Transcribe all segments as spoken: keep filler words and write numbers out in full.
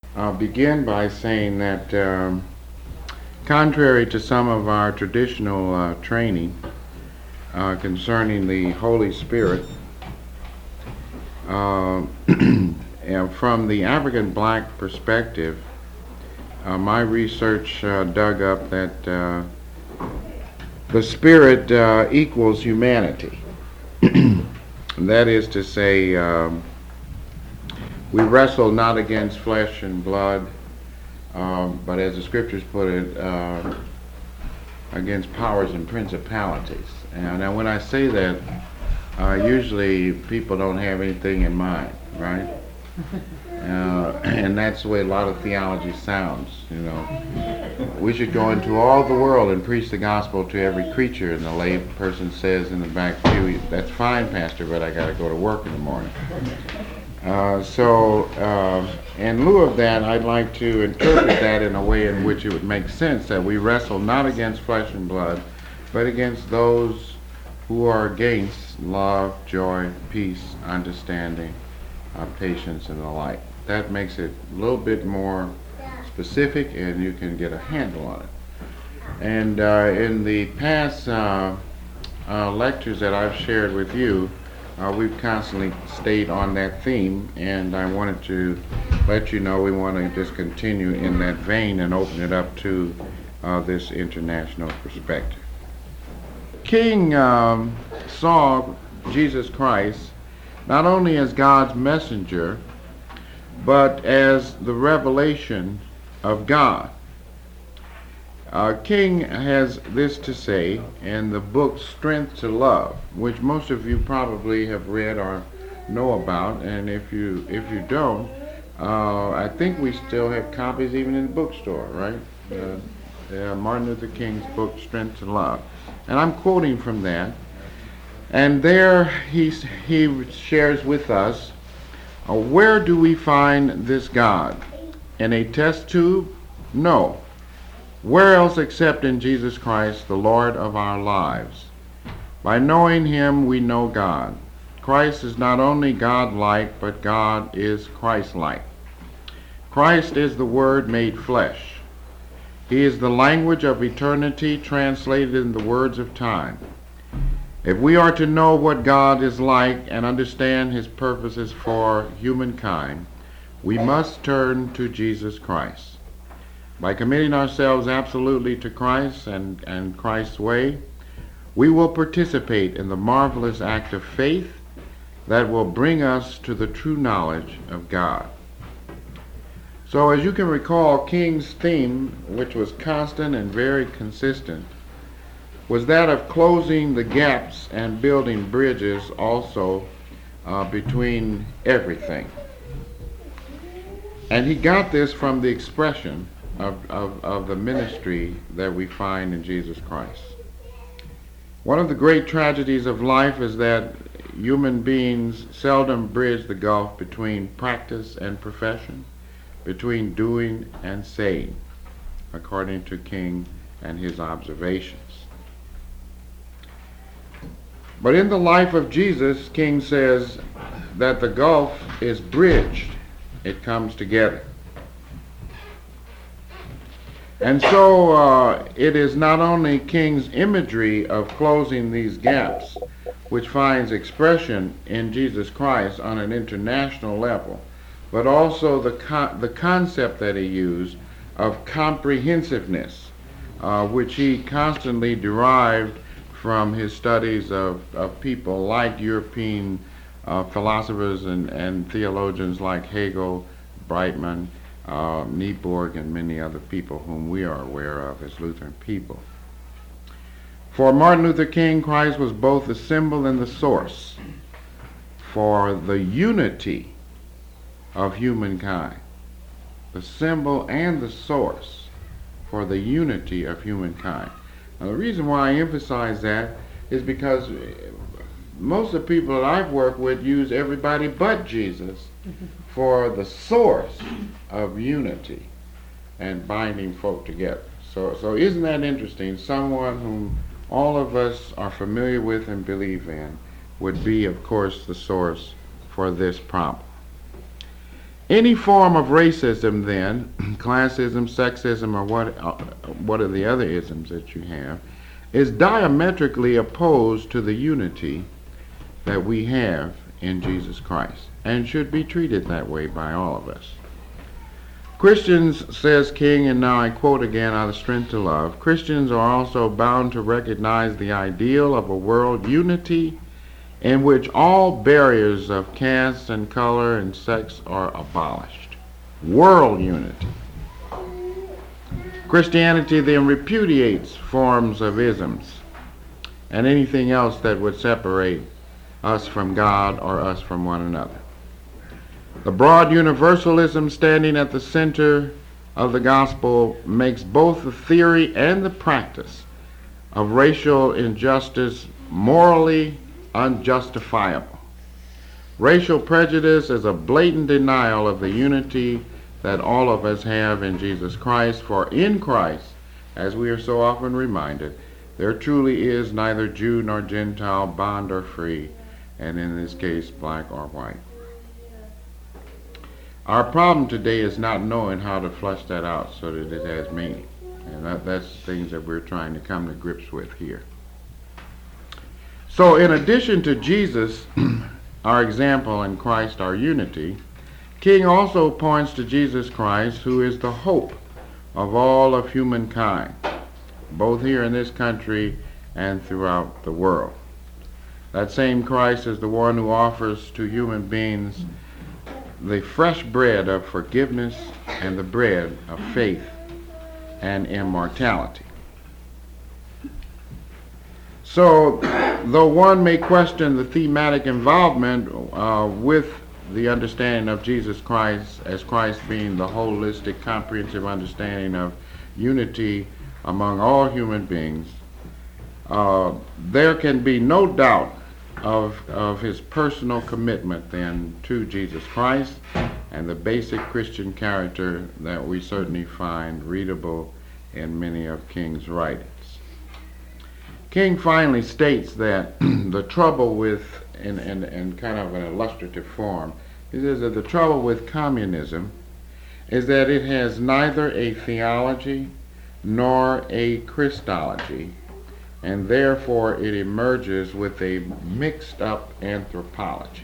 I'll begin by saying that um, contrary to some of our traditional uh, training uh, concerning the Holy Spirit, uh, and from the African black perspective, uh, my research uh, dug up that uh, the Spirit uh, equals humanity. That is to say, um, we wrestle not against flesh and blood, um, but as the scriptures put it, uh, against powers and principalities. And now when I say that, uh, usually people don't have anything in mind, right? Uh, and that's the way a lot of theology sounds, you know. We should go into all the world and preach the gospel to every creature, and the lay person says in the back pew, that's fine, Pastor, but I got to go to work in the morning. Uh, so, uh, in lieu of that, I'd like to interpret that in a way in which it would make sense that we wrestle not against flesh and blood, but against those who are against love, joy, peace, understanding, uh, patience, and the like. That makes it a little bit more specific, and you can get a handle on it. And uh, in the past uh, uh, lectures that I've shared with you, Uh, we've constantly stayed on that theme, and I wanted to let you know we want to just continue in that vein and open it up to uh, this international perspective. King um, saw Jesus Christ not only as God's messenger, but as the revelation of God. Uh, King has this to say in the book Strength to Love, which most of you probably have read or know about, and if you if you don't, uh, I think we still have copies even in the bookstore, right? Uh, uh, Martin Luther King's book Strength to Love, and I'm quoting from that. And there he he shares with us, uh, where do we find this God? In a test tube? No. Where else except in Jesus Christ, the Lord of our lives? By knowing him, we know God. Christ is not only God-like, but God is Christ-like. Christ is the Word made flesh. He is the language of eternity translated in the words of time. If we are to know what God is like and understand his purposes for humankind, we must turn to Jesus Christ. By committing ourselves absolutely to Christ and, and Christ's way, we will participate in the marvelous act of faith that will bring us to the true knowledge of God. So as you can recall, King's theme, which was constant and very consistent, was that of closing the gaps and building bridges also uh, between everything. And he got this from the expression Of, of, of the ministry that we find in Jesus Christ. One of the great tragedies of life is that human beings seldom bridge the gulf between practice and profession, between doing and saying, according to King and his observations. But in the life of Jesus, King says that the gulf is bridged. It comes together. And so uh, it is not only King's imagery of closing these gaps, which finds expression in Jesus Christ on an international level, but also the co- the concept that he used of comprehensiveness, uh, which he constantly derived from his studies of, of people like European uh, philosophers and, and theologians like Hegel, Brightman, Uh, Niebuhr, and many other people whom we are aware of as Lutheran people. For Martin Luther King, Christ was both the symbol and the source for the unity of humankind. The symbol and the source for the unity of humankind. Now, the reason why I emphasize that is because most of the people that I've worked with use everybody but Jesus for the source of unity and binding folk together. So, so isn't that interesting? Someone whom all of us are familiar with and believe in would be, of course, the source for this problem. Any form of racism, then, classism, sexism, or what, uh, what are the other isms that you have, is diametrically opposed to the unity that we have in Jesus Christ, and should be treated that way by all of us. Christians, says King, and now I quote again out of Strength to Love, Christians are also bound to recognize the ideal of a world unity in which all barriers of caste and color and sex are abolished. World unity. Christianity then repudiates forms of isms and anything else that would separate us from God or us from one another. The broad universalism standing at the center of the gospel makes both the theory and the practice of racial injustice morally unjustifiable. Racial prejudice is a blatant denial of the unity that all of us have in Jesus Christ, for in Christ, as we are so often reminded, there truly is neither Jew nor Gentile, bond or free, and in this case, black or white. Our problem today is not knowing how to flush that out so that it has meaning. And that, that's things that we're trying to come to grips with here. So in addition to Jesus, our example, and Christ, our unity, King also points to Jesus Christ, who is the hope of all of humankind, both here in this country and throughout the world. That same Christ is the one who offers to human beings the fresh bread of forgiveness and the bread of faith and immortality. So, though one may question the thematic involvement uh, with the understanding of Jesus Christ as Christ being the holistic, comprehensive understanding of unity among all human beings, uh, there can be no doubt of, of his personal commitment then to Jesus Christ and the basic Christian character that we certainly find readable in many of King's writings. King finally states that the trouble with, in, in, in kind of an illustrative form, he says that the trouble with communism is that it has neither a theology nor a Christology, and therefore it emerges with a mixed up anthropology.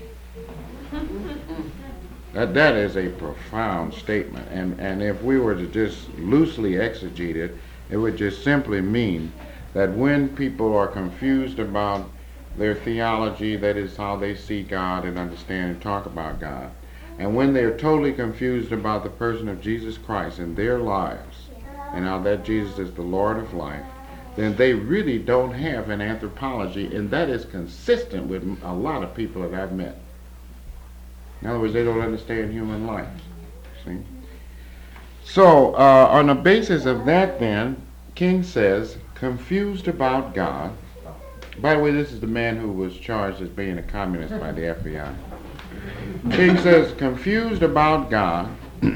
That, that is a profound statement, and, and if we were to just loosely exegete it, it would just simply mean that when people are confused about their theology, that is how they see God and understand and talk about God, and when they're totally confused about the person of Jesus Christ in their lives, and how that Jesus is the Lord of life, then they really don't have an anthropology, and that is consistent with a lot of people that I've met. In other words, they don't understand human life. See? So, uh, on the basis of that then, King says, confused about God. By the way, this is the man who was charged as being a communist by the F B I. King says, confused about God,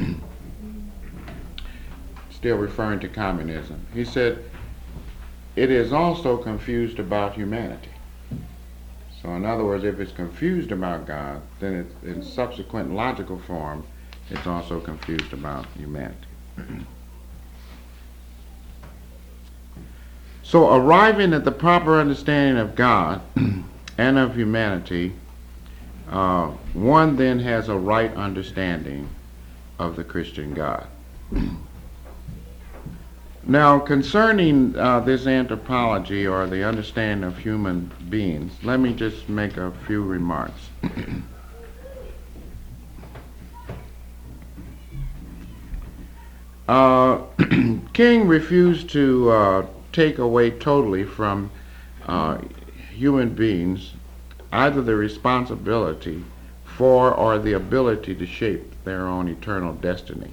still referring to communism. He said, it is also confused about humanity. So in other words, if it's confused about God, then it's, in subsequent logical form, it's also confused about humanity. So arriving at the proper understanding of God and of humanity, uh, one then has a right understanding of the Christian God. Now, concerning uh, this anthropology, or the understanding of human beings, let me just make a few remarks. uh, King refused to uh, take away totally from uh, human beings either the responsibility for or the ability to shape their own eternal destiny.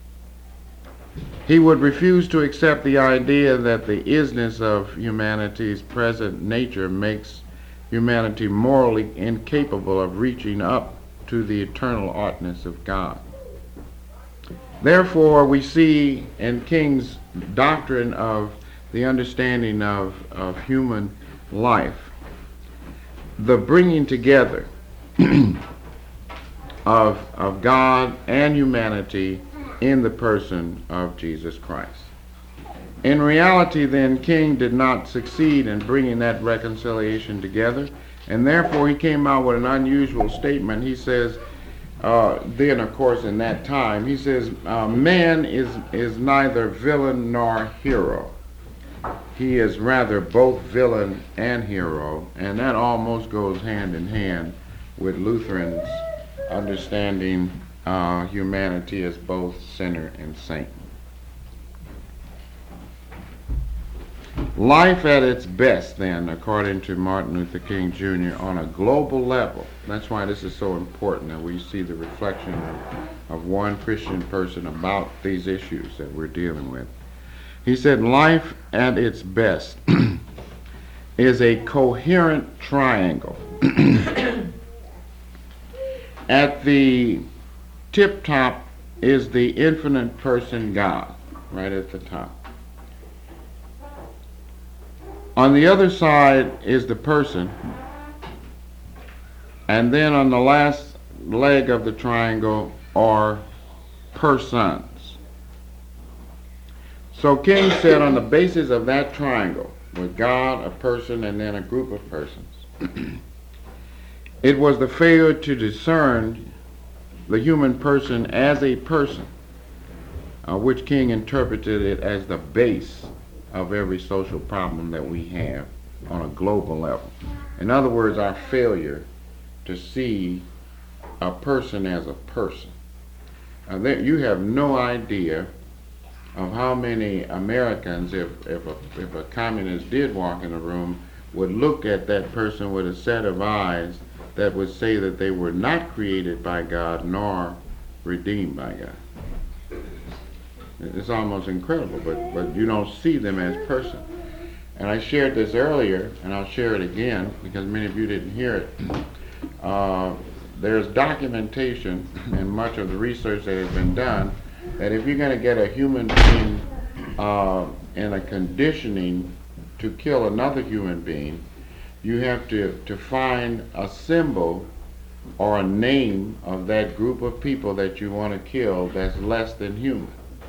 He would refuse to accept the idea that the isness of humanity's present nature makes humanity morally incapable of reaching up to the eternal oughtness of God. Therefore, we see in King's doctrine of the understanding of, of human life, the bringing together of, of God and humanity in the person of Jesus Christ. In reality, then, King did not succeed in bringing that reconciliation together, and therefore he came out with an unusual statement. He says, uh, then, of course, in that time, he says, uh, man is, is neither villain nor hero. He is rather both villain and hero, and that almost goes hand in hand with Lutherans understanding uh, humanity as both sinner and saint. Life at its best, then, according to Martin Luther King Junior, on a global level. That's why this is so important, that we see the reflection of, of one Christian person about these issues that we're dealing with. He said, life at its best is a coherent triangle. At the tip top is the infinite person God, right at the top. On the other side is the person, and then on the last leg of the triangle are persons. So King said, on the basis of that triangle, with God, a person, and then a group of persons, it was the failure to discern the human person as a person, uh, which King interpreted it as the base of every social problem that we have on a global level. In other words, our failure to see a person as a person. Uh, there, you have no idea of how many Americans, if, if, a, if a communist did walk in a room, would look at that person with a set of eyes that would say that they were not created by God nor redeemed by God. It's almost incredible, but, but you don't see them as person. And I shared this earlier, and I'll share it again because many of you didn't hear it. Uh, there's documentation and much of the research that has been done that if you're going to get a human being uh, in a conditioning to kill another human being, you have to, to find a symbol or a name of that group of people that you want to kill that's less than human.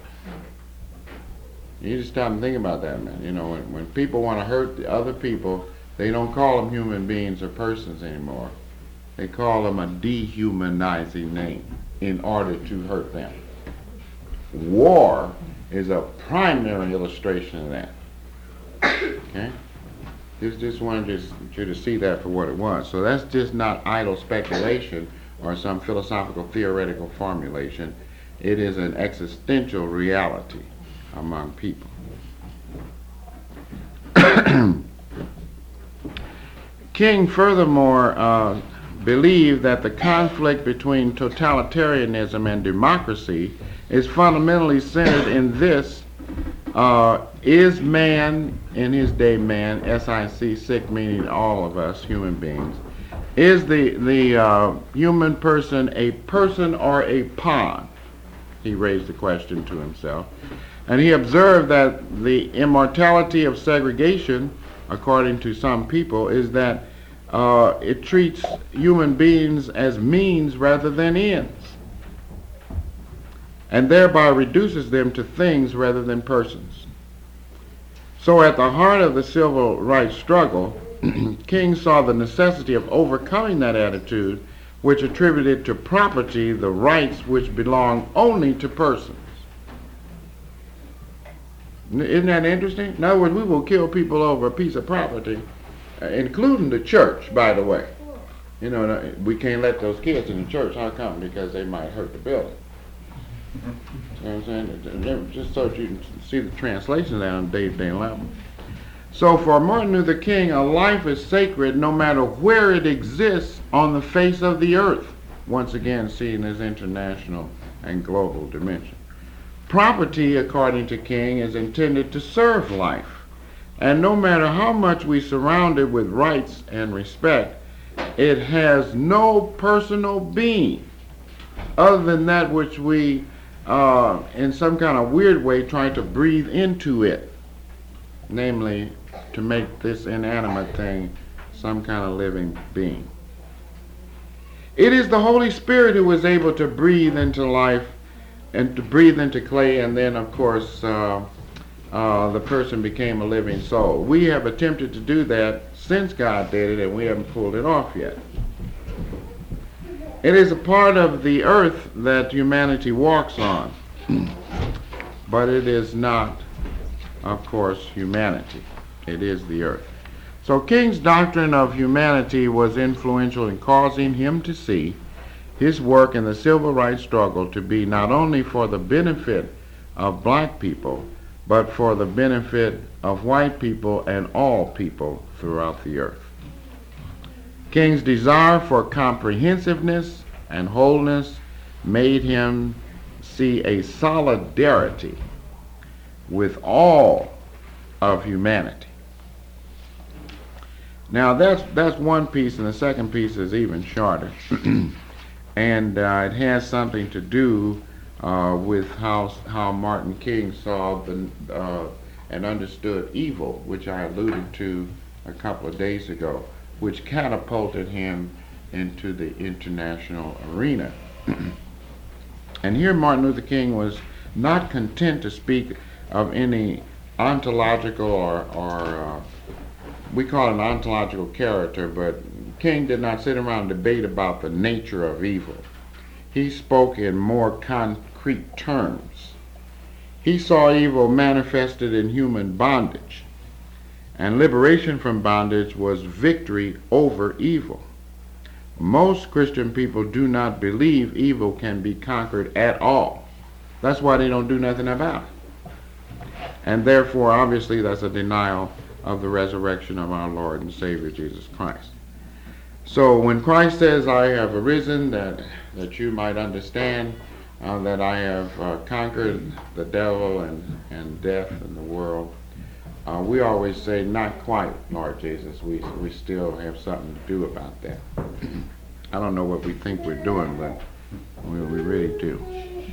You just stop and think about that, man. You know, when, when people want to hurt the other people, they don't call them human beings or persons anymore. They call them a dehumanizing name in order to hurt them. War is a primary illustration of that. Okay? Just, just wanted just, you to see that for what it was. So that's just not idle speculation or some philosophical theoretical formulation. It is an existential reality among people. King furthermore uh, believed that the conflict between totalitarianism and democracy is fundamentally centered in this: uh, is man, in his day man, S I C, sick, meaning all of us human beings, is the, the uh, human person a person or a pawn? He raised the question to himself. And he observed that the immortality of segregation, according to some people, is that uh, it treats human beings as means rather than ends, and thereby reduces them to things rather than persons. So at the heart of the civil rights struggle, King saw the necessity of overcoming that attitude, which attributed to property the rights which belong only to persons. Isn't that interesting? In other words, we will kill people over a piece of property, uh, including the church, by the way. You know, we can't let those kids in the church. How come? Because they might hurt the building. You know what I'm saying? Just so that you can see the translation of that on a day-to-day level. So for Martin Luther King, a life is sacred no matter where it exists on the face of the earth. Once again, seeing this international and global dimension. Property, according to King, is intended to serve life. And no matter how much we surround it with rights and respect, it has no personal being other than that which we, uh, in some kind of weird way, try to breathe into it. Namely, to make this inanimate thing some kind of living being. It is the Holy Spirit who was able to breathe into life and to breathe into clay, and then, of course, uh, uh, the person became a living soul. We have attempted to do that since God did it, and we haven't pulled it off yet. It is a part of the earth that humanity walks on, but it is not, of course, humanity. It is the earth. So King's doctrine of humanity was influential in causing him to see his work in the civil rights struggle to be not only for the benefit of black people, but for the benefit of white people and all people throughout the earth. King's desire for comprehensiveness and wholeness made him see a solidarity with all of humanity. Now that's that's one piece, and the second piece is even shorter. And uh, it has something to do uh, with how how Martin King saw the uh, and understood evil, which I alluded to a couple of days ago, which catapulted him into the international arena. And here Martin Luther King was not content to speak of any ontological or, or uh, we call it an ontological character, but King did not sit around and debate about the nature of evil. He spoke in more concrete terms. He saw evil manifested in human bondage, and liberation from bondage was victory over evil. Most Christian people do not believe evil can be conquered at all. That's why they don't do nothing about it. And therefore, obviously, that's a denial of the resurrection of our Lord and Savior Jesus Christ. So when Christ says, I have arisen, that, that you might understand uh, that I have uh, conquered the devil and, and death and the world, uh, we always say, not quite, Lord Jesus. We, we still have something to do about that. I don't know what we think we're doing, but we, we really do.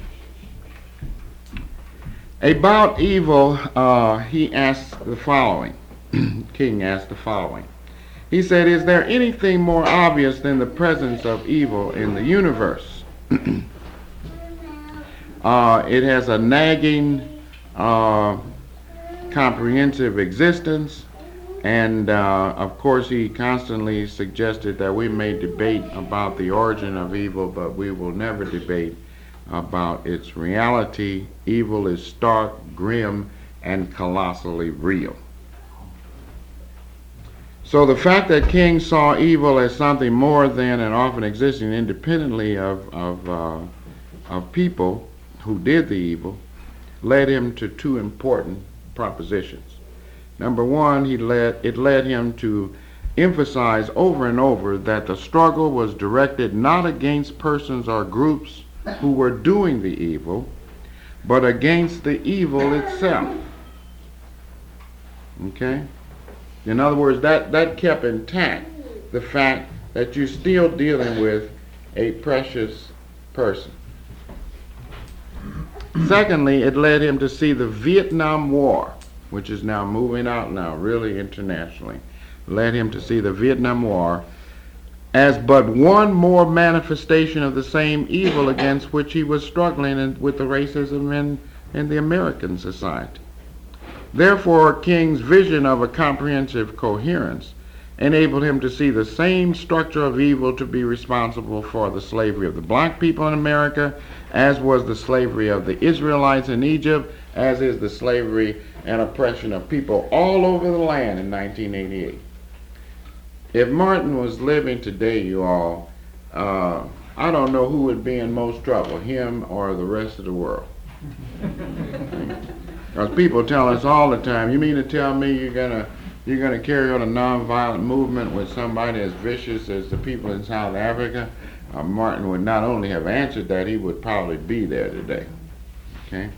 About evil, uh, he asked the following. King asked the following. He said, is there anything more obvious than the presence of evil in the universe? uh, it has a nagging, uh, comprehensive existence, and uh, of course he constantly suggested that we may debate about the origin of evil, but we will never debate about its reality. Evil is stark, grim, and colossally real. So the fact that King saw evil as something more than and often existing independently of, of, uh, of people who did the evil led him to two important propositions. Number one, he led, it led him to emphasize over and over that the struggle was directed not against persons or groups who were doing the evil, but against the evil itself. Okay? In other words, that, that kept intact the fact that you're still dealing with a precious person. Secondly, it led him to see the Vietnam War, which is now moving out now really internationally, led him to see the Vietnam War as but one more manifestation of the same evil against which he was struggling in, with the racism in, in the American society. Therefore, King's vision of a comprehensive coherence enabled him to see the same structure of evil to be responsible for the slavery of the black people in America, as was the slavery of the Israelites in Egypt, as is the slavery and oppression of people all over the land in nineteen eighty-eight. If Martin was living today, you all, uh, I don't know who would be in most trouble, him or the rest of the world. Because people tell us all the time, you mean to tell me you're gonna you're gonna carry on a nonviolent movement with somebody as vicious as the people in South Africa? Uh, Martin would not only have answered that, he would probably be there today. Okay.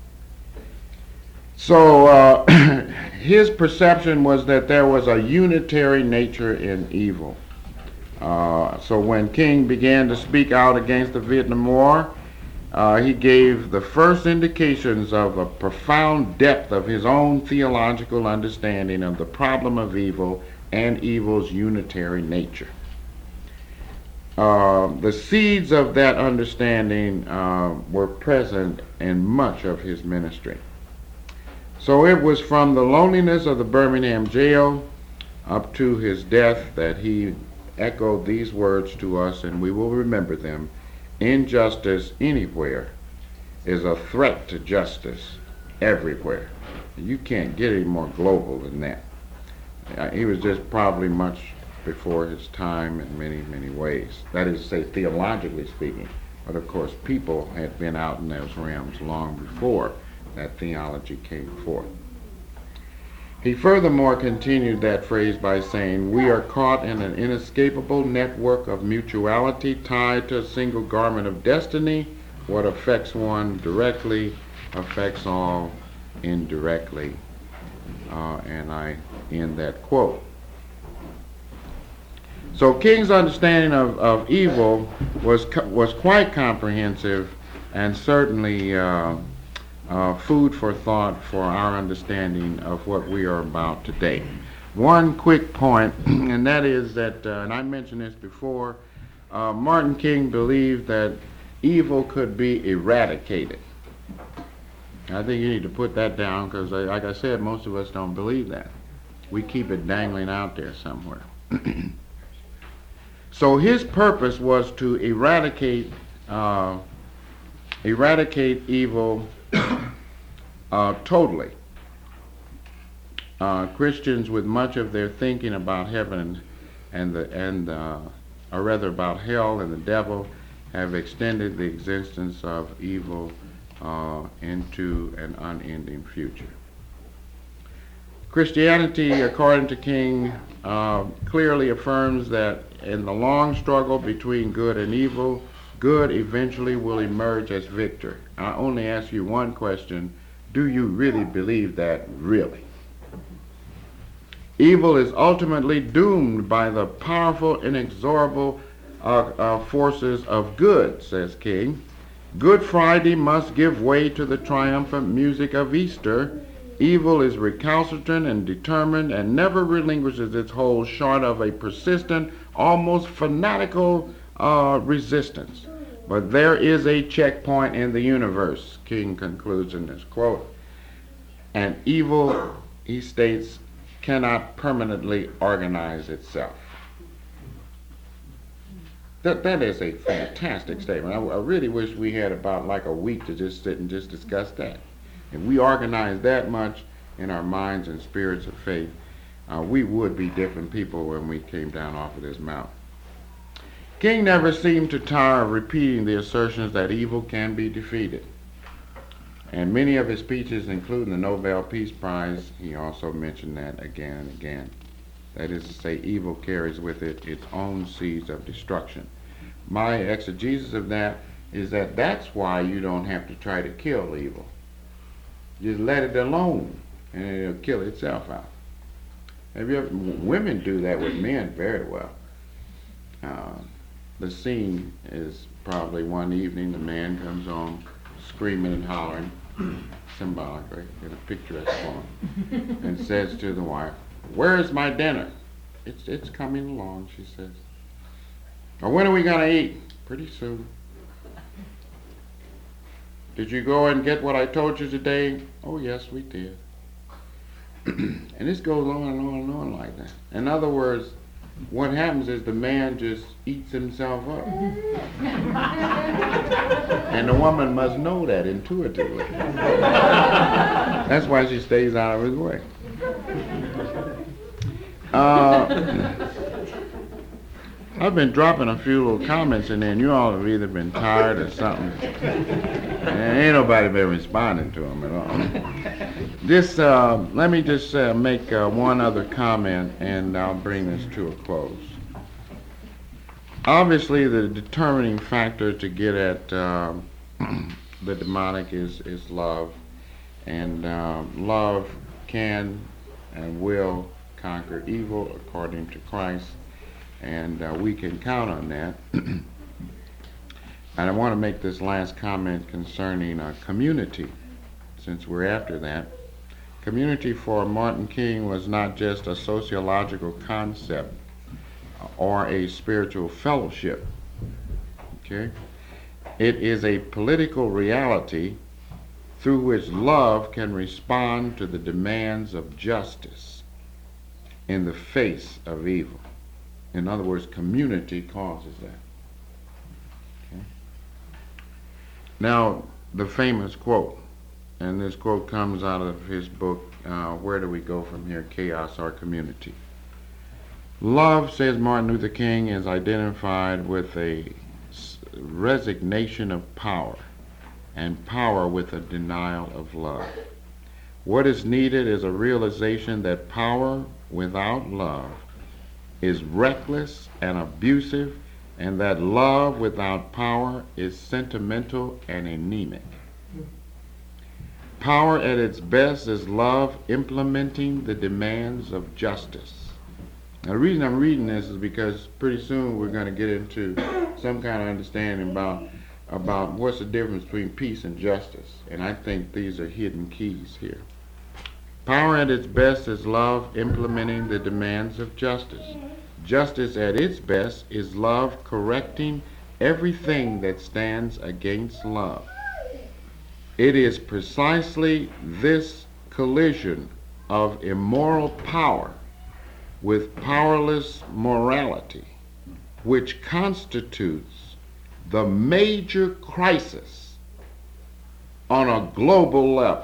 So uh, his perception was that there was a unitary nature in evil. Uh, so when King began to speak out against the Vietnam War, uh, he gave the first indications of a profound depth of his own theological understanding of the problem of evil and evil's unitary nature. uh, the seeds of that understanding uh, were present in much of his ministry. So it was from the loneliness of the Birmingham jail up to his death that he echoed these words to us, and we will remember them. Injustice anywhere is a threat to justice everywhere. You can't get any more global than that. Uh, he was just probably much before his time in many, many ways. That is to say, theologically speaking. But of course, people had been out in those realms long before that theology came forth. He furthermore continued that phrase by saying, we are caught in an inescapable network of mutuality tied to a single garment of destiny. What affects one directly affects all indirectly. Uh, and I end that quote. So King's understanding of, of evil was was quite comprehensive, and certainly uh, uh, food for thought for our understanding of what we are about today. One quick point, and that is that, uh, and I mentioned this before, uh, Martin King believed that evil could be eradicated. I think you need to put that down because, like I said, most of us don't believe that. We keep it dangling out there somewhere. So his purpose was to eradicate uh, eradicate evil uh, totally. Uh, Christians, with much of their thinking about heaven and the and uh, or rather about hell and the devil, have extended the existence of evil uh, into an unending future. Christianity, according to King, uh, clearly affirms that in the long struggle between good and evil, good eventually will emerge as victor. I only ask you one question: do you really believe that? Really? Evil is ultimately doomed by the powerful, inexorable uh, uh, forces of good, says King. Good Friday must give way to the triumphant music of Easter. Evil is recalcitrant and determined and never relinquishes its hold short of a persistent, almost fanatical uh, resistance. But there is a checkpoint in the universe, King concludes in this quote. And evil, he states, cannot permanently organize itself. That, that is a fantastic statement. I, I really wish we had about like a week to just sit and just discuss that. If we organize that much in our minds and spirits of faith, uh, we would be different people when we came down off of this mountain. King never seemed to tire of repeating the assertions that evil can be defeated. And many of his speeches, including the Nobel Peace Prize, he also mentioned that again and again. That is to say, evil carries with it its own seeds of destruction. My exegesis of that is that that's why you don't have to try to kill evil. Just let it alone, and it'll kill itself out. Have you ever, women do that with men very well. Uh, the scene is probably one evening the man comes home screaming and hollering, symbolically, in a picturesque form, and says to the wife, "Where's my dinner?" It's it's coming along, she says. "Or when are we going to eat?" "Pretty soon." "Did you go and get what I told you today?" "Oh, yes, we did." And this goes on and on and on like that. In other words, what happens is the man just eats himself up. And the woman must know that intuitively. That's why she stays out of his way. Uh, I've been dropping a few little comments in there, and you all have either been tired or something. And ain't nobody been responding to them at all. This, uh, let me just uh, make uh, one other comment, and I'll bring this to a close. Obviously, the determining factor to get at uh, the demonic is, is love, and uh, love can and will conquer evil according to Christ, and uh, we can count on that. And I want to make this last comment concerning uh, community, since we're after that. Community for Martin King was not just a sociological concept or a spiritual fellowship. Okay? It is a political reality through which love can respond to the demands of justice in the face of evil. In other words, community causes that. Okay? Now, the famous quote, and this quote comes out of his book, uh, Where Do We Go From Here? Chaos or Community. Love, says Martin Luther King, is identified with a resignation of power, and power with a denial of love. What is needed is a realization that power without love is reckless and abusive, and that love without power is sentimental and anemic. Power at its best is love implementing the demands of justice. Now, the reason I'm reading this is because pretty soon we're going to get into some kind of understanding about about what's the difference between peace and justice. And I think these are hidden keys here. Power at its best is love implementing the demands of justice. Justice at its best is love correcting everything that stands against love. It is precisely this collision of immoral power with powerless morality which constitutes the major crisis on a global level.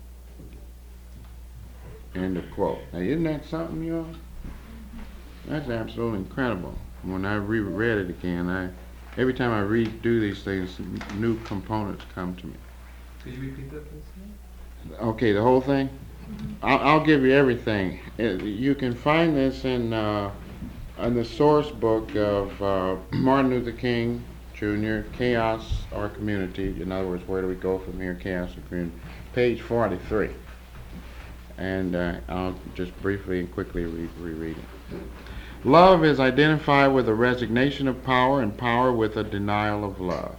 End of quote. Now, isn't that something, y'all? That's absolutely incredible. When I reread it again, I every time I redo these things, new components come to me. Could you repeat that, please? Okay, the whole thing? Mm-hmm. I'll, I'll give you everything. It, you can find this in, uh, in the source book of uh, Martin Luther King Junior, Chaos or Community. In other words, Where Do We Go From Here? Chaos or Community. Page forty-three. And uh, I'll just briefly and quickly re- reread it. Love is identified with a resignation of power, and power with a denial of love.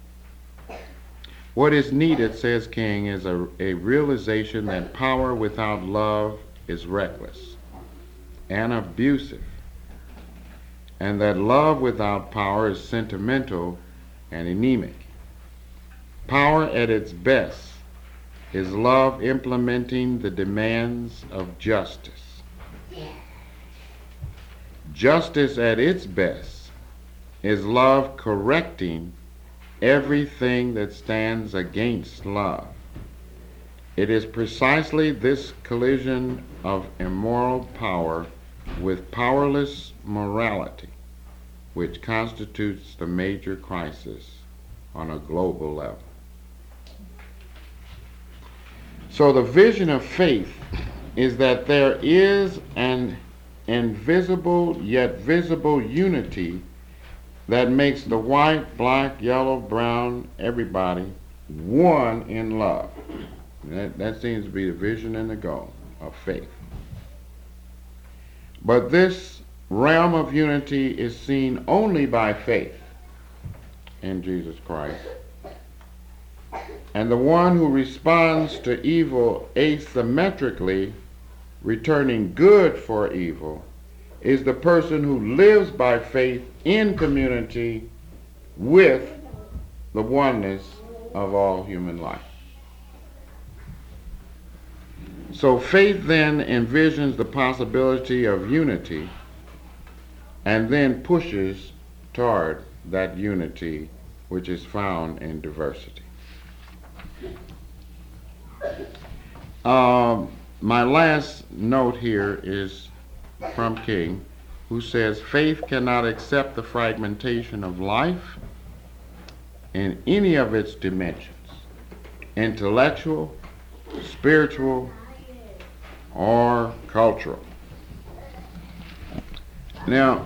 What is needed, says King, is a, a realization that power without love is reckless and abusive, and that love without power is sentimental and anemic. Power at its best is love implementing the demands of justice. Justice at its best is love correcting everything that stands against love. It is precisely this collision of immoral power with powerless morality which constitutes the major crisis on a global level. So the vision of faith is that there is an invisible yet visible unity that makes the white, black, yellow, brown, everybody one in love. That, that seems to be the vision and the goal of faith. But this realm of unity is seen only by faith in Jesus Christ. And the one who responds to evil asymmetrically, returning good for evil, is the person who lives by faith in community with the oneness of all human life. So faith then envisions the possibility of unity and then pushes toward that unity which is found in diversity. Um, my last note here is from King, who says, faith cannot accept the fragmentation of life in any of its dimensions, intellectual, spiritual, or cultural. Now,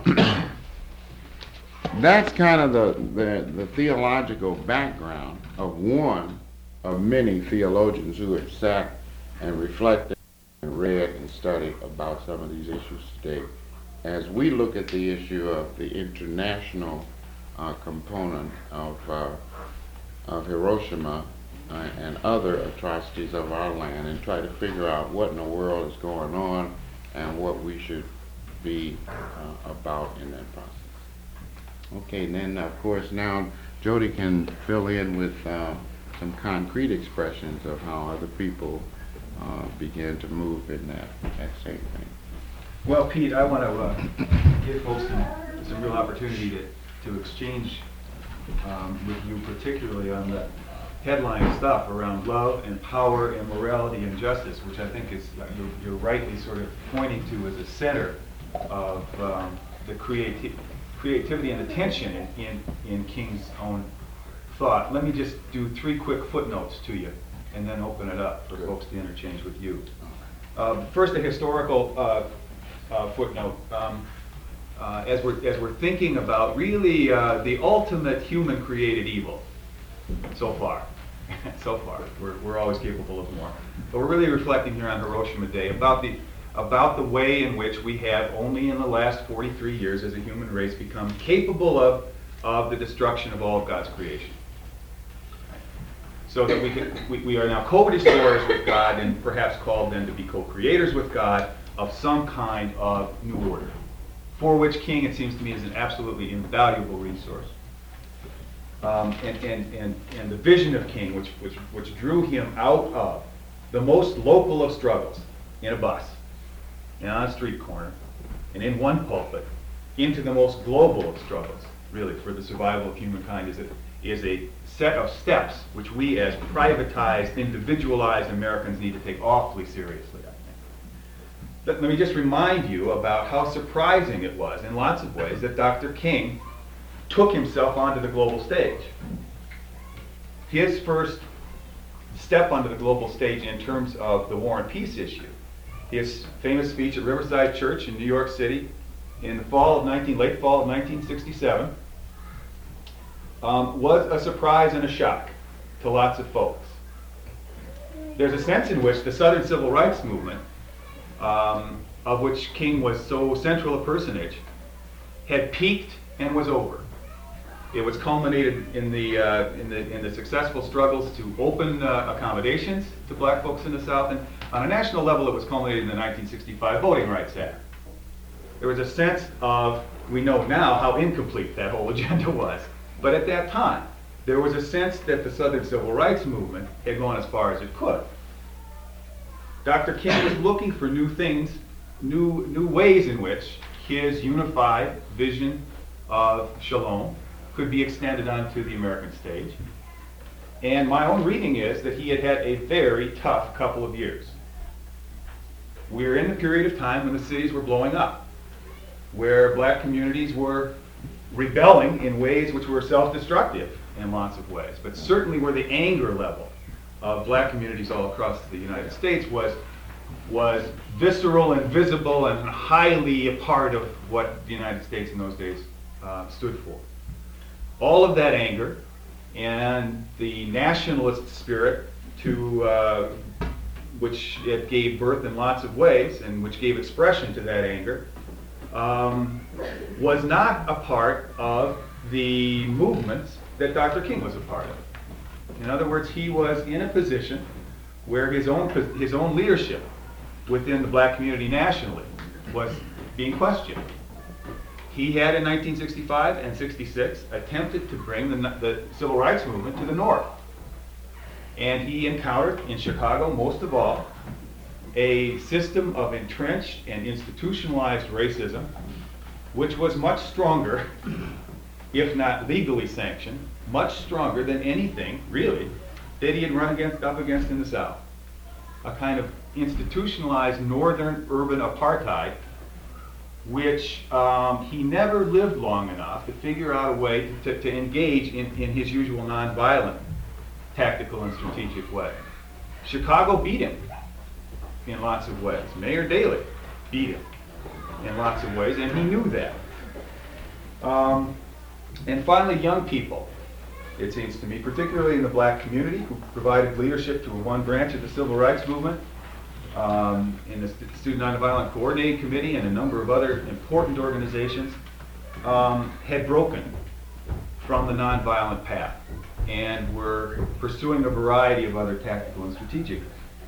that's kind of the, the, the theological background of one of many theologians who have sat and reflected and read and studied about some of these issues today. As we look at the issue of the international uh, component of, uh, of Hiroshima uh, and other atrocities of our land, and try to figure out what in the world is going on and what we should be uh, about in that process. Okay, and then of course now Jody can fill in with uh, some concrete expressions of how other people uh, began to move in that, that same thing. Well, Pete, I want to uh, give folks some, some real opportunity to, to exchange um, with you, particularly on the headline stuff around love and power and morality and justice, which I think is, uh, you're, you're rightly sort of pointing to as a center of um, the creati- creativity and the tension in, in, in King's own thought. Let me just do three quick footnotes to you and then open it up for folks to interchange with you. Uh, first, a historical uh, uh, footnote. Um, uh, as we're as we're thinking about really uh, the ultimate human-created evil, so far, so far, we're we're always capable of more, but we're really reflecting here on Hiroshima Day about the about the way in which we have only in the last forty-three years, as a human race, become capable of of the destruction of all of God's creation. So that we, can, we, we are now co-destroyers with God, and perhaps called then to be co-creators with God of some kind of new order, for which King, it seems to me, is an absolutely invaluable resource. Um, and, and, and, and the vision of King, which, which, which drew him out of the most local of struggles, in a bus, and on a street corner, and in one pulpit, into the most global of struggles, really, for the survival of humankind, is a, is a set of steps which we as privatized, individualized Americans need to take awfully seriously, I think. But let me just remind you about how surprising it was, in lots of ways, that Doctor King took himself onto the global stage. His first step onto the global stage in terms of the war and peace issue, his famous speech at Riverside Church in New York City in the fall of nineteen, late fall of nineteen sixty-seven, Um, was a surprise and a shock to lots of folks. There's a sense in which the Southern Civil Rights Movement, um, of which King was so central a personage, had peaked and was over. It was culminated in the uh, in the in the successful struggles to open uh, accommodations to black folks in the South, and on a national level, it was culminated in the nineteen sixty-five Voting Rights Act. There was a sense of, we know now how incomplete that whole agenda was. But at that time, there was a sense that the Southern Civil Rights Movement had gone as far as it could. Doctor King was looking for new things, new, new ways in which his unified vision of shalom could be extended onto the American stage. And my own reading is that he had had a very tough couple of years. We were in the period of time when the cities were blowing up, where black communities were rebelling in ways which were self-destructive in lots of ways, but certainly where the anger level of black communities all across the United States was was visceral and visible and highly a part of what the United States in those days uh, stood for. All of that anger and the nationalist spirit to uh, which it gave birth in lots of ways and which gave expression to that anger Um, was not a part of the movements that Doctor King was a part of. In other words, he was in a position where his own his own leadership within the black community nationally was being questioned. He had in nineteen sixty-five and sixty-six attempted to bring the, the civil rights movement to the north. And he encountered in Chicago, most of all, a system of entrenched and institutionalized racism, which was much stronger, if not legally sanctioned, much stronger than anything, really, that he had run against, up against in the South. A kind of institutionalized northern urban apartheid, which um, he never lived long enough to figure out a way to, to engage in, in his usual nonviolent, tactical and strategic way. Chicago beat him in lots of ways. Mayor Daley beat him in lots of ways, and he knew that. Um, and finally, young people, it seems to me, particularly in the black community, who provided leadership to one branch of the civil rights movement, um, in the Student Nonviolent Coordinating Committee and a number of other important organizations, um, had broken from the nonviolent path and were pursuing a variety of other tactical and strategic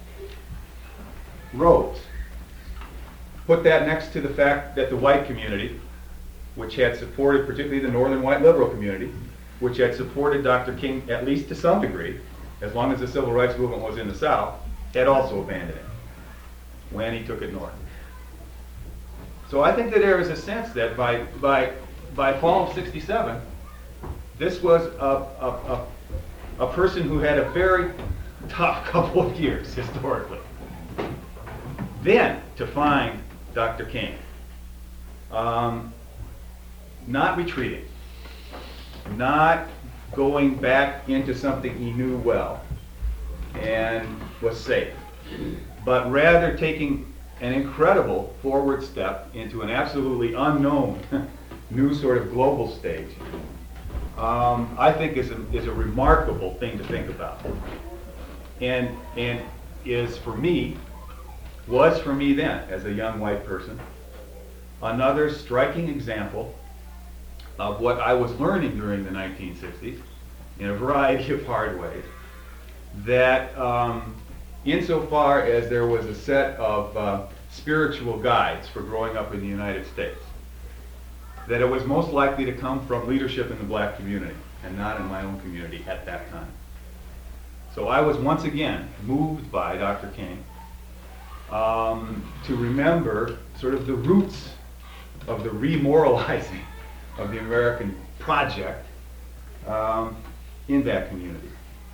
roads. Put that next to the fact that the white community, which had supported particularly the northern white liberal community, which had supported Doctor King, at least to some degree, as long as the civil rights movement was in the South, had also abandoned it when he took it north. So I think that there is a sense that by, by, by fall of sixty-seven, this was a, a, a, a person who had a very tough couple of years historically. Then to find Doctor King, um, not retreating, not going back into something he knew well and was safe, but rather taking an incredible forward step into an absolutely unknown new sort of global stage, um, I think is a, is a remarkable thing to think about. And, and is for me, was for me then, as a young white person, another striking example of what I was learning during the nineteen sixties in a variety of hard ways, that um, insofar as there was a set of uh, spiritual guides for growing up in the United States, that it was most likely to come from leadership in the black community and not in my own community at that time. So I was once again moved by Doctor King um, to remember sort of the roots of the remoralizing of the American project um, in that community.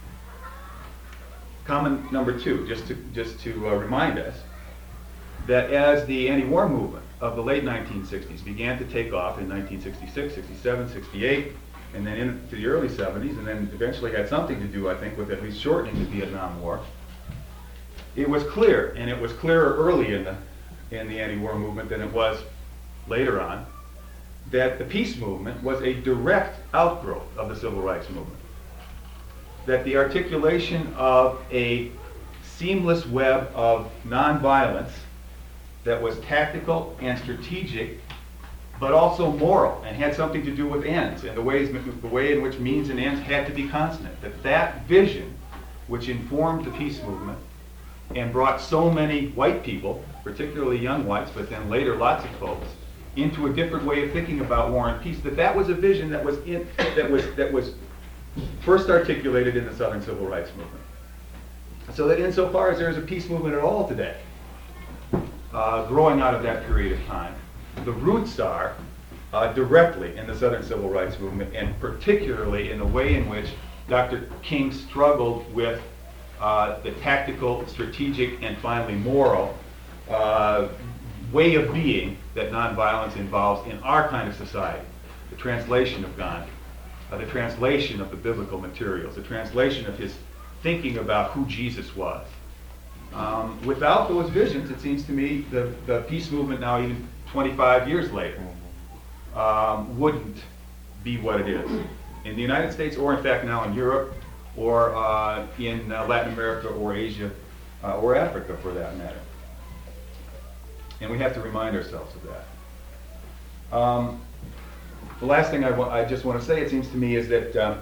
Comment number two, just to, just to uh, remind us that as the anti-war movement of the late nineteen sixties began to take off in nineteen sixty-six, sixty-seven, sixty-eight, and then into the early seventies, and then eventually had something to do, I think, with at least shortening the Vietnam War, it was clear, and it was clearer early in the, in the anti-war movement than it was later on, that the peace movement was a direct outgrowth of the civil rights movement. That the articulation of a seamless web of nonviolence that was tactical and strategic, but also moral, and had something to do with ends, and the ways, the way in which means and ends had to be consonant. That that vision, which informed the peace movement, and brought so many white people, particularly young whites, but then later lots of folks, into a different way of thinking about war and peace, that that was a vision that was in, that was that was first articulated in the Southern Civil Rights Movement. So that insofar as there is a peace movement at all today, uh, growing out of that period of time, the roots are uh, directly in the Southern Civil Rights Movement, and particularly in the way in which Doctor King struggled with uh, the tactical, strategic, and finally moral uh, way of being that nonviolence involves in our kind of society. The translation of Gandhi, uh, the translation of the biblical materials, the translation of his thinking about who Jesus was. Um, without those visions, it seems to me, the, the peace movement now, even twenty-five years later, um, wouldn't be what it is in the United States, or in fact now in Europe, or uh, in uh, Latin America, or Asia, uh, or Africa for that matter. And we have to remind ourselves of that. Um, the last thing I, wa- I just want to say, it seems to me, is that uh,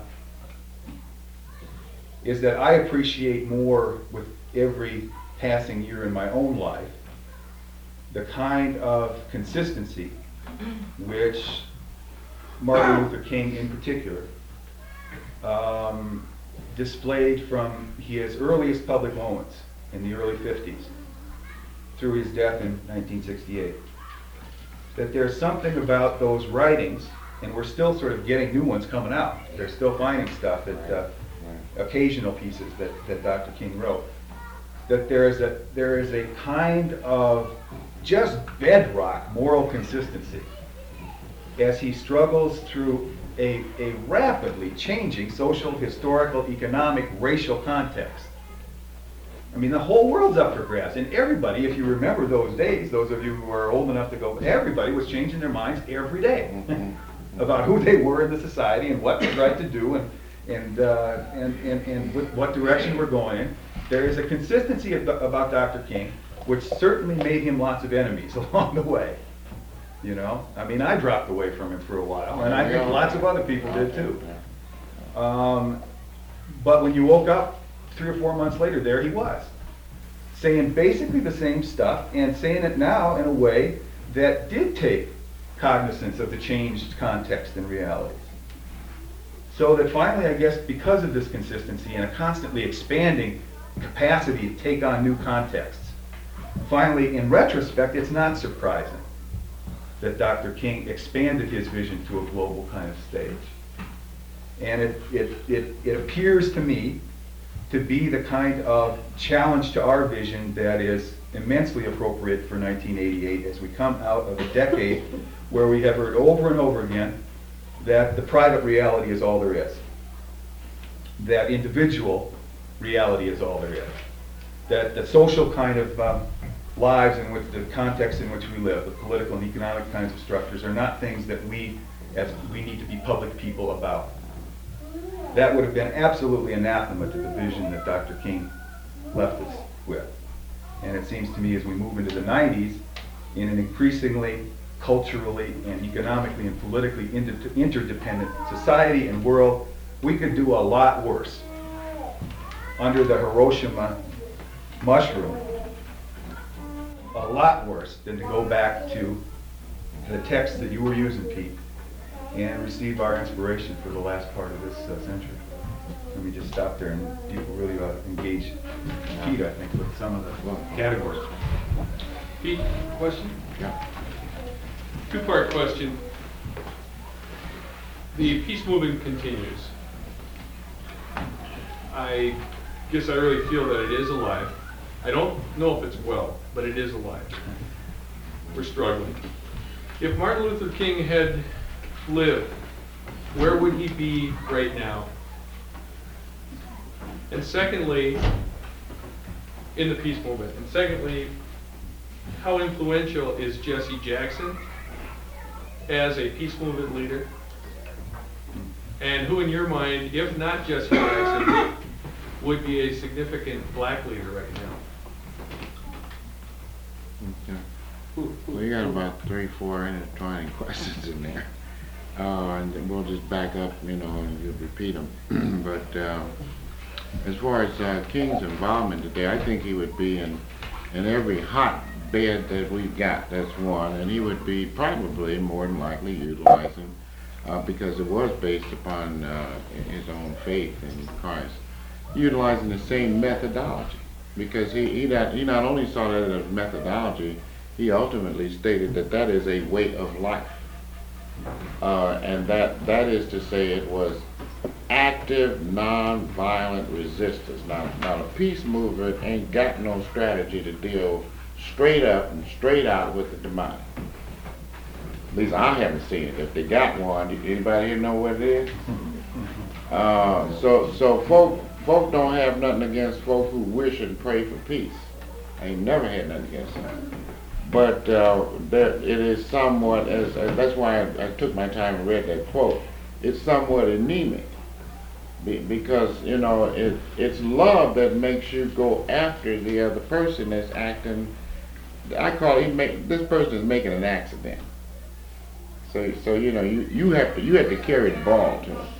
is that I appreciate more with every passing year in my own life the kind of consistency which Martin Luther King in particular um, displayed from his earliest public moments in the early fifties through his death in nineteen sixty-eight. That there's something about those writings, and we're still sort of getting new ones coming out. They're still finding stuff that uh, occasional pieces that, that Doctor King wrote. That there is a there is a kind of just bedrock moral consistency as he struggles through a, a rapidly changing social, historical, economic, racial context. I mean, the whole world's up for grabs, and everybody, if you remember those days, those of you who are old enough to go, everybody was changing their minds every day about who they were in the society and what was right to do, and and uh, and, and, and what, what direction we're going in. There is a consistency ab- about Doctor King, which certainly made him lots of enemies along the way. You know, I mean, I dropped away from him for a while, and I think lots of other people did too. Um, but when you woke up three or four months later, there he was, saying basically the same stuff, and saying it now in a way that did take cognizance of the changed context and realities. So that finally, I guess, because of this consistency and a constantly expanding capacity to take on new contexts, finally, in retrospect, it's not surprising that Doctor King expanded his vision to a global kind of stage. And it, it, it, it appears to me to be the kind of challenge to our vision that is immensely appropriate for nineteen eighty-eight as we come out of a decade where we have heard over and over again that the private reality is all there is, that individual reality is all there is, that the social kind of um, lives in which the context in which we live, the political and economic kinds of structures, are not things that we as we need to be public people about. That would have been absolutely anathema to the vision that Doctor King left us with. And it seems to me as we move into the nineties, in an increasingly culturally and economically and politically inter interdependent society and world, we could do a lot worse under the Hiroshima mushroom. A lot worse than to go back to the text that you were using, Pete, and receive our inspiration for the last part of this uh, century. Let me just stop there, and people really ought to engage Pete, I think, with some of the categories. Pete, question? Yeah. Two-part question. The peace movement continues. I guess I really feel that it is alive. I don't know if it's well, but it is alive. We're struggling. If Martin Luther King had lived, where would he be right now? And secondly, in the peace movement. And secondly, how influential is Jesse Jackson as a peace movement leader? And who in your mind, if not Jesse Jackson, would be a significant black leader right now? Okay. Who, who, Well, you got about three, four intertwining questions in there. Uh, and then we'll just back up, you know, and you'll repeat them. But uh, as far as uh, King's involvement today, I think he would be in, in every hot bed that we've got, that's one. And he would be probably more than likely utilizing, uh, because it was based upon uh, his own faith in Christ, utilizing the same methodology. Because he, he, not, he not only saw that as methodology, he ultimately stated that that is a way of life. Uh, and that, that is to say it was active, non-violent resistance. Now, now the peace movement ain't got no strategy to deal straight up and straight out with the demonic. At least I haven't seen it. If they got one, anybody here know what it is? Uh, so, so folk, folk don't have nothing against folk who wish and pray for peace. I ain't never had nothing against them. But uh, there, it is somewhat, as, as that's why I, I took my time and read that quote. It's somewhat anemic, be, because you know it, it's love that makes you go after the other person that's acting. I call it, make, this person is making an accident. So, so you know you, you have to you have to carry the ball to them.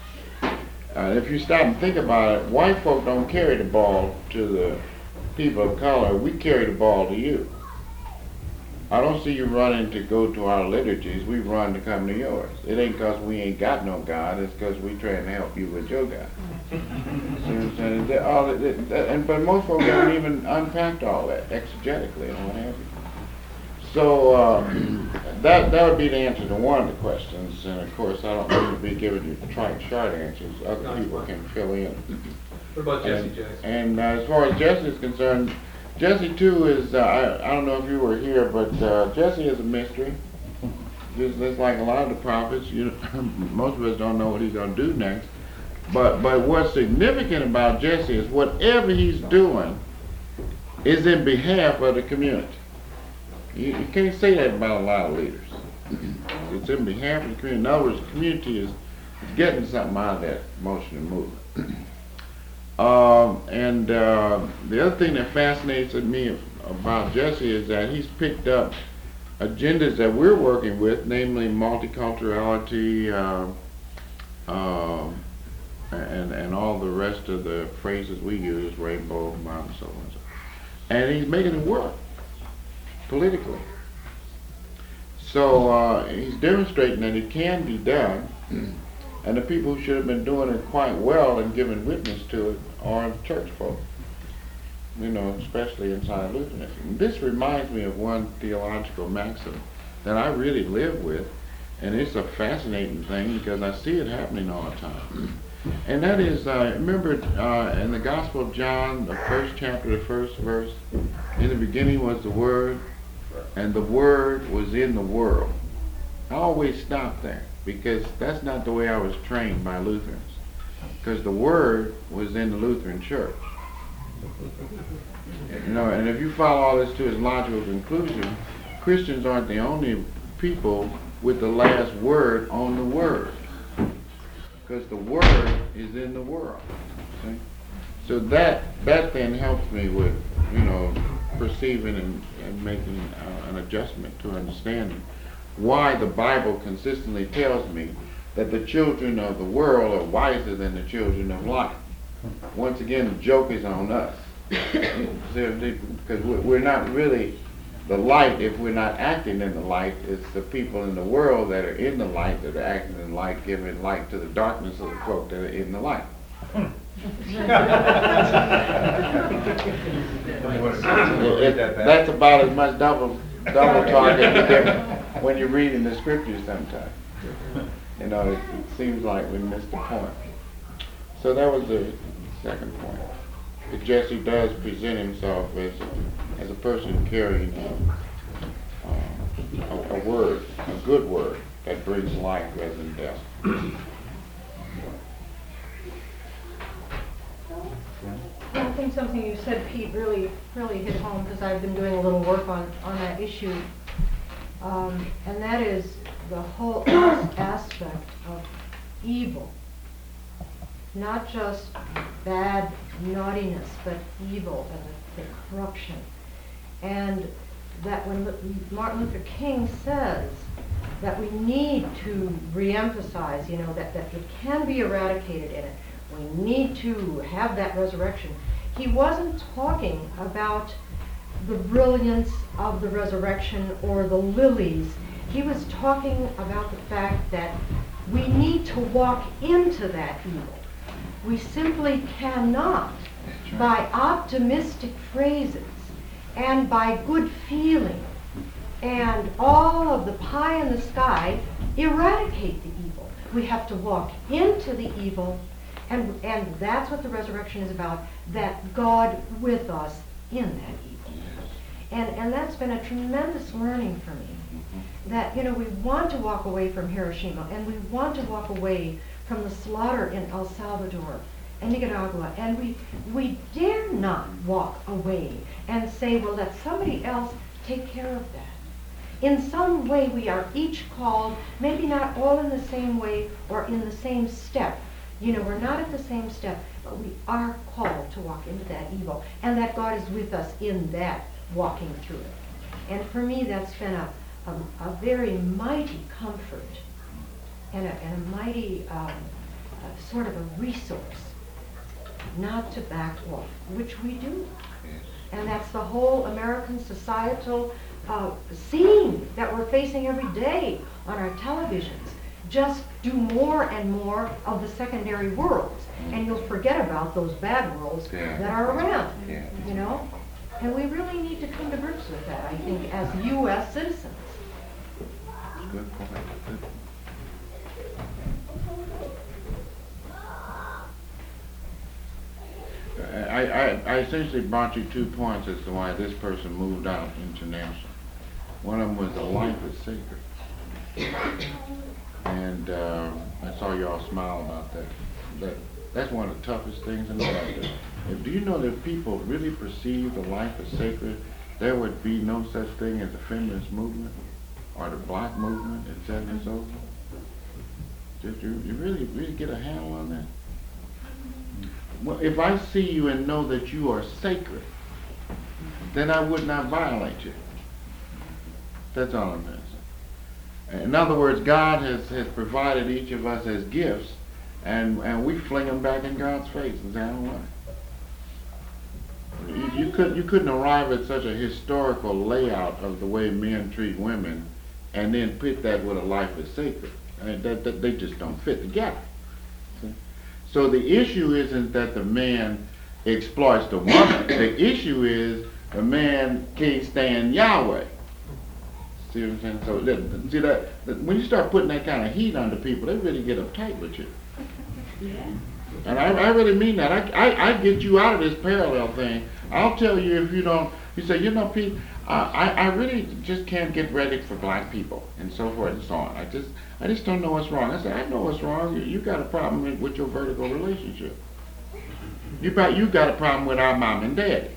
Uh, if you stop and think about it, white folk don't carry the ball to the people of color. We carry the ball to you. I don't see you running to go to our liturgies. We run to come to yours. It ain't because we ain't got no God. It's because we trying to help you with your God. See what I'm saying? That, all that, that, that, and, but most folks haven't even unpacked all that exegetically and what have you. So uh, that that would be the answer to one of the questions. And of course, I don't need to be giving you trite, short answers. Other No, people fine. can fill in. What about Jesse And, Jackson? and uh, as far as Jesse is concerned, Jesse too is, uh, I, I don't know if you were here, but uh, Jesse is a mystery. Just, just like a lot of the prophets, you, most of us don't know what he's going to do next. But, but what's significant about Jesse is whatever he's doing is in behalf of the community. You, you can't say that about a lot of leaders. It's in behalf of the community. In other words, the community is getting something out of that motion and movement. Um, and uh, the other thing that fascinates me about Jesse is that he's picked up agendas that we're working with, namely multiculturality, uh, uh, and, and all the rest of the phrases we use, rainbow, and so on and so. And he's making it work politically. So uh, he's demonstrating that it can be done. And the people who should have been doing it quite well and giving witness to it are the church folk, you know, especially inside Lutheranism. This reminds me of one theological maxim that I really live with, and it's a fascinating thing because I see it happening all the time. And that is, uh, remember uh, in the Gospel of John, the first chapter, the first verse, in the beginning was the Word, and the Word was in the world. I always stop there because that's not the way I was trained by Lutherans. Because the Word was in the Lutheran Church. You know, and if you follow all this to its logical conclusion, Christians aren't the only people with the last word on the Word. Because the Word is in the world. See? So that that then helps me with, you know, perceiving and, and making uh, an adjustment to understanding why the Bible consistently tells me that the children of the world are wiser than the children of light. Once again, the joke is on us. Because we're not really the light if we're not acting in the light. It's the people in the world that are in the light that are acting in light, giving light to the darkness of the folk that are in the light. It- it- that's about as much double double talk as you get when you're reading the scriptures sometimes. You know, it, it seems like we missed the point. So that was the second point. That Jesse does present himself as a, as a person carrying a, a, a word, a good word that brings life rather than death. I think something you said, Pete, really, really hit home because I've been doing a little work on, on that issue. Um, and that is the whole aspect of evil. Not just bad naughtiness, but evil and the, the corruption. And that when Martin Luther King says that we need to reemphasize, you know, that, that it can be eradicated in it, we need to have that resurrection. He wasn't talking about the brilliance of the resurrection or the lilies. He was talking about the fact that we need to walk into that evil. We simply cannot, by optimistic phrases and by good feeling and all of the pie in the sky, eradicate the evil. We have to walk into the evil. And, and that's what the resurrection is about, that God with us in that evil. And, and that's been a tremendous learning for me, that, you know, we want to walk away from Hiroshima, and we want to walk away from the slaughter in El Salvador and Nicaragua, and we, we dare not walk away and say, well, let somebody else take care of that. In some way, we are each called, maybe not all in the same way or in the same step. You know, we're not at the same step, but we are called to walk into that evil, and that God is with us in that walking through it. And for me, that's been a, a, a very mighty comfort and a, and a mighty um, uh, sort of a resource not to back off, which we do. And that's the whole American societal uh, scene that we're facing every day on our televisions. Just do more and more of the secondary worlds, and you'll forget about those bad worlds Yeah. that are around, Yeah. you know? And we really need to come to grips with that, I think, as U S citizens. Good point. Good. I, I, I essentially brought you two points as to why this person moved out international. One of them was the life is sacred. And uh, I saw y'all smile about that. That that's one of the toughest things in life. If, do you know that if people really perceive the life as sacred, there would be no such thing as the feminist movement or the black movement, et cetera, and so forth? Did you, you really, really get a handle on that? Well, if I see you and know that you are sacred, then I would not violate you. That's all I'm saying. In other words, God has, has provided each of us as gifts, and, and we fling them back in God's face and say, I don't want it. You, you, could, you couldn't arrive at such a historical layout of the way men treat women and then put that with a life as sacred. I mean, that, that, they just don't fit together. So the issue isn't that the man exploits the woman. The issue is the man can't stand Yahweh. See what I'm saying? So that, see that, that when you start putting that kind of heat under people, they really get uptight with you. And I, I really mean that. I, I, I get you out of this parallel thing. I'll tell you if you don't. You say, you know, Pete, uh, I, I really just can't get ready for black people and so forth and so on. I just I just don't know what's wrong. I said, I know what's wrong. You, you got a problem with, with your vertical relationship. You got you got a problem with our mom and daddy.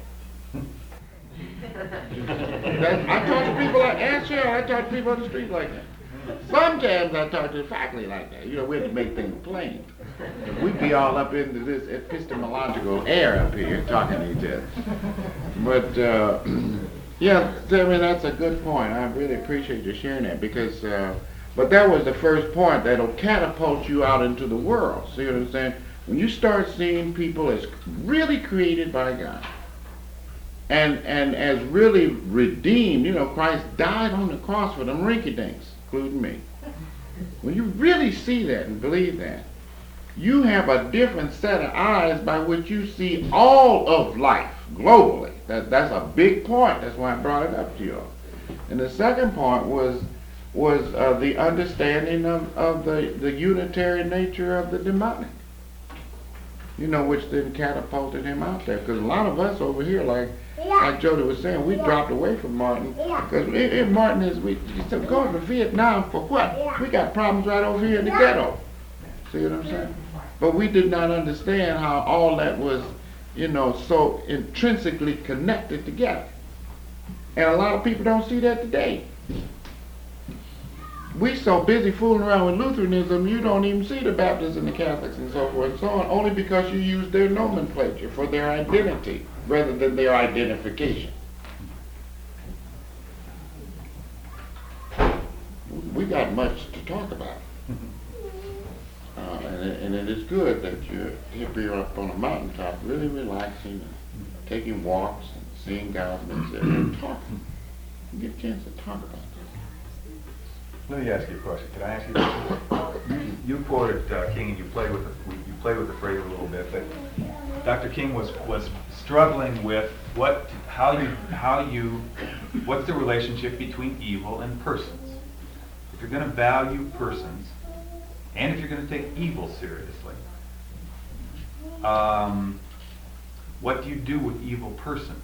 That, I talk to people like Aunt Cheryl. I talk to people on the street like that. Sometimes I talk to the faculty like that. You know, we have to make things plain. We'd be all up into this epistemological air up here talking to each other. But, uh, yeah, I mean, that's a good point. I really appreciate you sharing that because, uh, but that was the first point that'll catapult you out into the world. See what I'm saying? When you start seeing people as really created by God and, and as really redeemed, you know, Christ died on the cross for them rinky-dinks, including me. When you really see that and believe that, you have a different set of eyes by which you see all of life globally. That, that's a big point. That's why I brought it up to you. And the second point was was uh, the understanding of, of the, the unitary nature of the demonic. You know, which then catapulted him out there. Because a lot of us over here, like like Jody was saying, we dropped away from Martin. Because if Martin is, we he said, going to Vietnam for what? We got problems right over here in the ghetto. See what I'm saying? But we did not understand how all that was, you know, so intrinsically connected together. And a lot of people don't see that today. We so busy fooling around with Lutheranism, you don't even see the Baptists and the Catholics and so forth and so on, only because you use their nomenclature for their identity rather than their identification. We got much to talk about. Uh, and, it, and it is good that you're here up on a mountaintop, really relaxing and taking walks and seeing God and talking. You get a chance to talk about this. Let me ask you a question. Can I ask you this? You, you quoted uh, King, and you played with the, you played with the phrase a little bit, but Doctor King was was struggling with what, how you, how you, what's the relationship between evil and persons? If you're going to value persons, and if you're going to take evil seriously, um, what do you do with evil persons?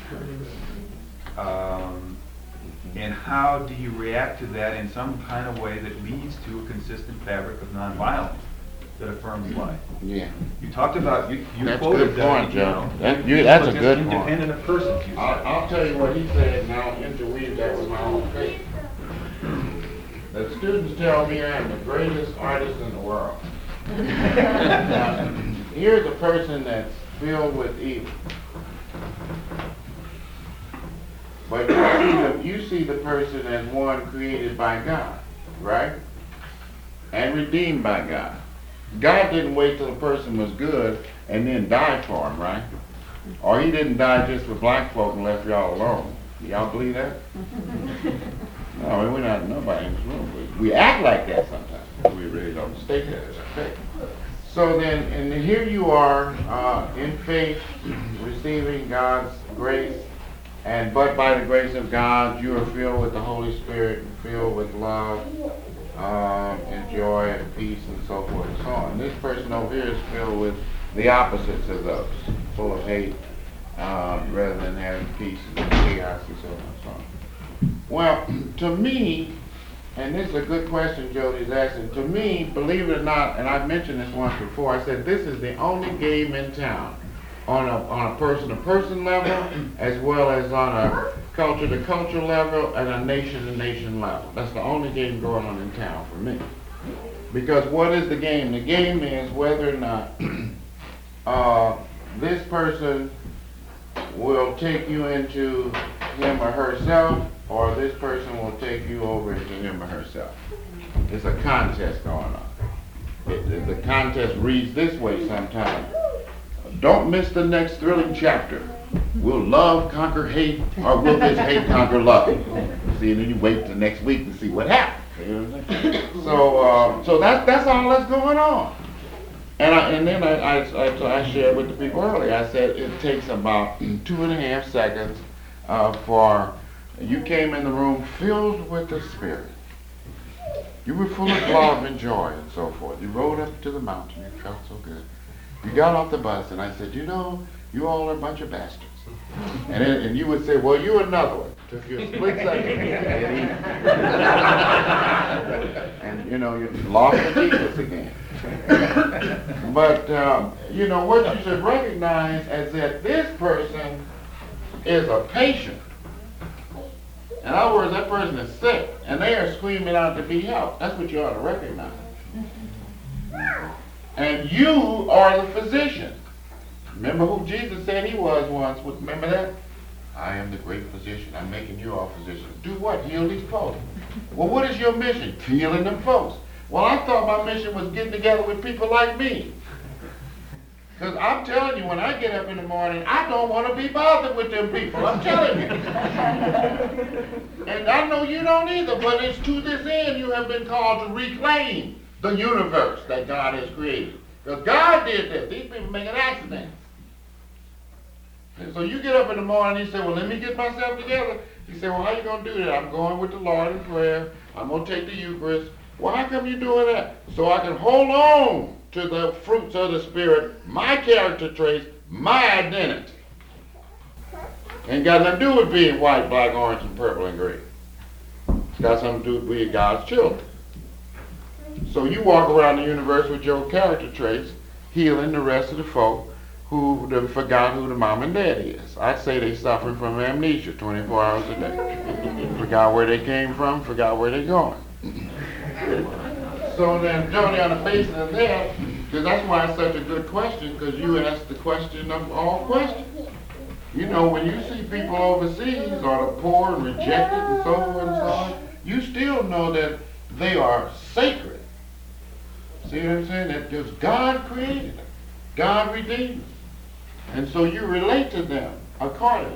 Um, and how do you react to that in some kind of way that leads to a consistent fabric of nonviolence that affirms life? Yeah. You talked about, you, you That's a quoted good point, that, you Joe. know, That, you, that's a just good point. independent of persons, you said. I'll, I'll tell you what he said, and I'll interweave that with my own faith. The students tell me I'm the greatest artist in the world. Now, here's a person that's filled with evil. But you see, the, you see the person as one created by God, right? And redeemed by God. God didn't wait till the person was good and then die for him, right? Or he didn't die just for black folk and left y'all alone. Y'all believe that? No, we're not, nobody in this room. We, we act like that sometimes. We really don't state that as a fact. So then, and here you are uh, in faith, receiving God's grace, and but by the grace of God, you are filled with the Holy Spirit, and filled with love, um, and joy, and peace, and so forth and so on. This person over here is filled with the opposites of those, full of hate, uh, rather than having peace and chaos and so on and so on. Well, to me, and this is a good question Jody's asking, to me, believe it or not, and I've mentioned this once before, I said this is the only game in town on a on a person-to-person level, as well as on a culture-to-culture level, and a nation-to-nation level. That's the only game going on in town for me. Because what is the game? The game is whether or not uh, this person will take you into him or herself, or this person will take you over into him or herself. It's a contest going on. It, it, the contest reads this way sometimes. Don't miss the next thrilling chapter. Will love conquer hate, or will this hate conquer love? See, and then you wait till next week to see what happens. You know what I'm saying? So, uh, so that's that's all that's going on. And I, and then I, I, I, I shared with the people earlier, I said it takes about two and a half seconds uh, for, you came in the room filled with the Spirit. You were full of love and joy and so forth. You rode up to the mountain, you felt so good. You got off the bus and I said, you know, you all are a bunch of bastards. And, then, and you would say, well, you're another one. Took you a split second. And, you know, you lost the Jesus again. But, um, you know, what you should recognize is that this person is a patient. In other words, that person is sick, and they are screaming out to be helped. That's what you ought to recognize. And you are the physician. Remember who Jesus said he was once? Remember that? I am the great physician. I'm making you all physicians. Do what? Heal these folks. Well, what is your mission? Healing them folks. Well, I thought my mission was getting together with people like me. Because I'm telling you, when I get up in the morning, I don't want to be bothered with them people. I'm telling you. And I know you don't either, but it's to this end you have been called to reclaim the universe that God has created. Because God did this. These people making accidents. And so you get up in the morning and you say, well, let me get myself together. You say, well, how you going to do that? I'm going with the Lord in prayer. I'm going to take the Eucharist. Well, how come you doing that? So I can hold on to the fruits of the Spirit, my character traits, my identity. Ain't got nothing to do with being white, black, orange, and purple, and green. It's got something to do with being God's children. So you walk around the universe with your character traits, healing the rest of the folk who done forgot who the mom and dad is. I'd say they suffering from amnesia twenty-four hours a day. Forgot where they came from, forgot where they're going. So then, Jody, on the basis of that, because that's why it's such a good question, because you asked the question of all questions. You know, when you see people overseas or the poor and rejected and so forth and so on, you still know that they are sacred. See what I'm saying? That because God created them. God redeemed them. And so you relate to them accordingly.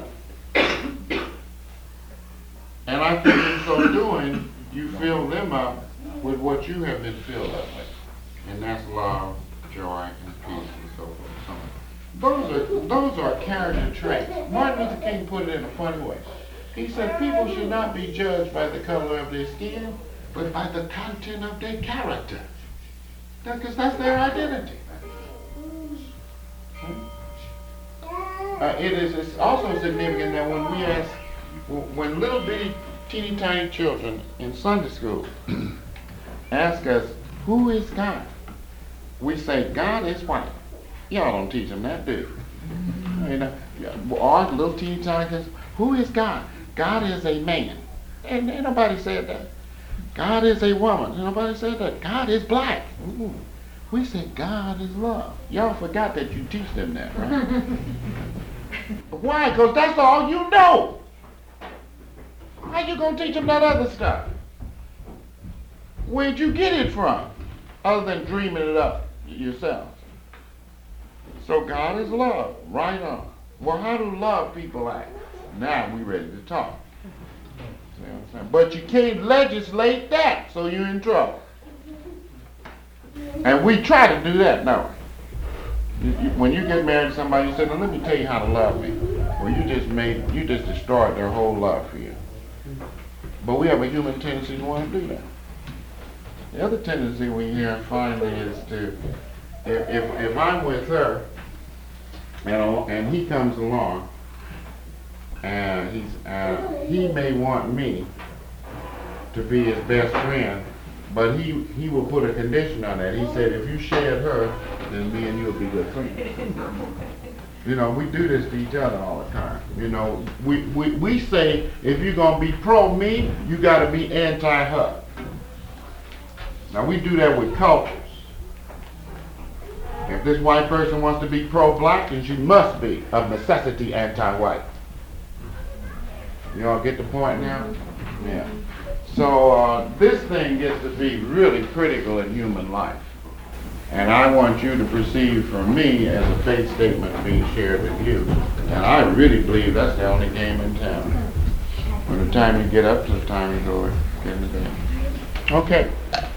And I think in so doing, you fill them up with what you have been filled up with. And that's love, joy, and peace, and so forth. So those are, those are character traits. Martin Luther King put it in a funny way. He said people should not be judged by the color of their skin, but by the content of their character. Because that's their identity. Uh, it is it's also significant that when we ask, when little bitty, teeny tiny children in Sunday school ask us, who is God? We say, God is white. Y'all don't teach them that, do you? You know, or little teeny tiny kids, who is God? God is a man. And ain't nobody said that. God is a woman. Ain't nobody said that. God is black. Ooh. We said God is love. Y'all forgot that you teach them that, right? Why? Because that's all you know. How you going to teach them that other stuff? Where'd you get it from? Other than dreaming it up yourself. So God is love. Right on. Well, how do love people act? Now we ready to talk. See what I'm saying? But you can't legislate that, so you're in trouble. And we try to do that, no. You, you, when you get married to somebody, you say, "Now let me tell you how to love me." Well, you just made, you just destroyed their whole love for you. But we have a human tendency to want to do that. The other tendency we hear finally is to, if if, if I'm with her, you know, and he comes along, and he's, uh, he may want me to be his best friend. But he, he will put a condition on that. He said, if you shared her, then me and you will be good friends. You know, we do this to each other all the time. You know, we, we, we say, if you're going to be pro-me, you got to be anti-her. Now, we do that with cultures. If this white person wants to be pro-black, then she must be, of necessity, anti-white. You all get the point now? Yeah. So uh, this thing gets to be really critical in human life. And I want you to perceive from me as a faith statement being shared with you. And I really believe that's the only game in town. From the time you get up to the time you go get in the bed. Okay.